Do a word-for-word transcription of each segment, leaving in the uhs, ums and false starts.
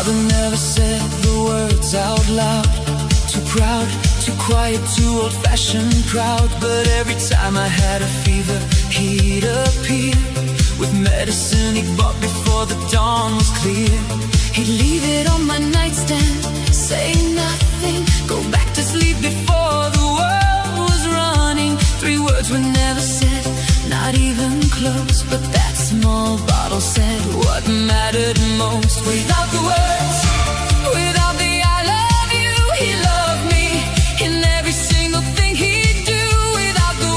Father never said the words out loud. Too proud, too quiet, too old-fashioned proud. But every time I had a fever, he'd appear with medicine he bought before the dawn was clear. He'd leave it on my nightstand, say nothing, go back to sleep before the world was running. Three words were never said, not even close, but that small bottle said what mattered most. Without the words, without the I love you, he loved me in every single thing he'd do. Without the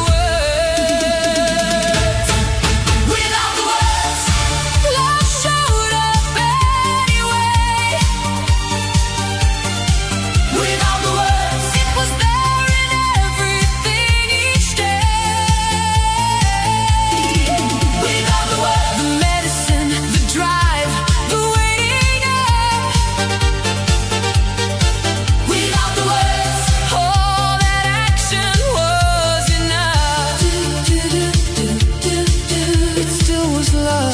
words, without the words, love showed up anyway. Without the words, it was there in everything each day. Without the words, the medicine, the drive, the waiting up. Without the words, all that action was enough. It still was love.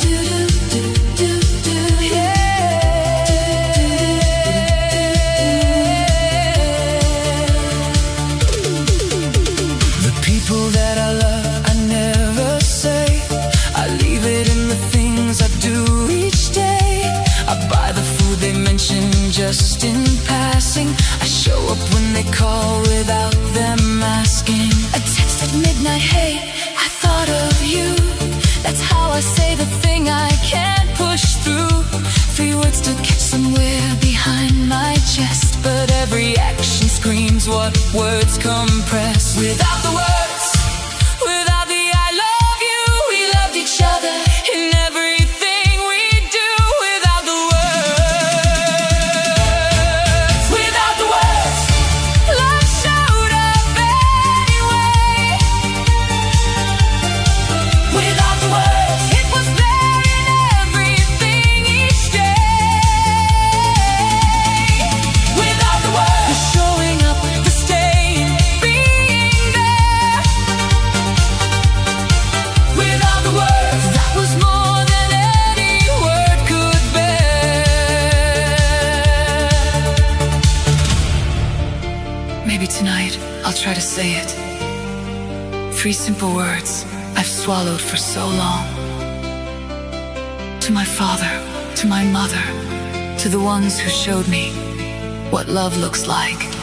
The people that I love, I never say. I leave it in the things I do each day. I buy the food they mention just in passing. I show up when they call without them asking. A text at midnight, hey, I thought of you. That's how I say the thing I can't push through. Three words to get somewhere behind my chest, but every action screams what words compress. Without the words, without the I love you, we loved each other in everything we do. Without the words, without the words, love showed up anyway. Without the words, it was there in everything each day. Without the words, the showing up, the staying, being there. Without the words, that was more than any word could bear. Maybe tonight I'll try to say it. Three simple words I've swallowed for so long. To my father, to my mother, to the ones who showed me what love looks like.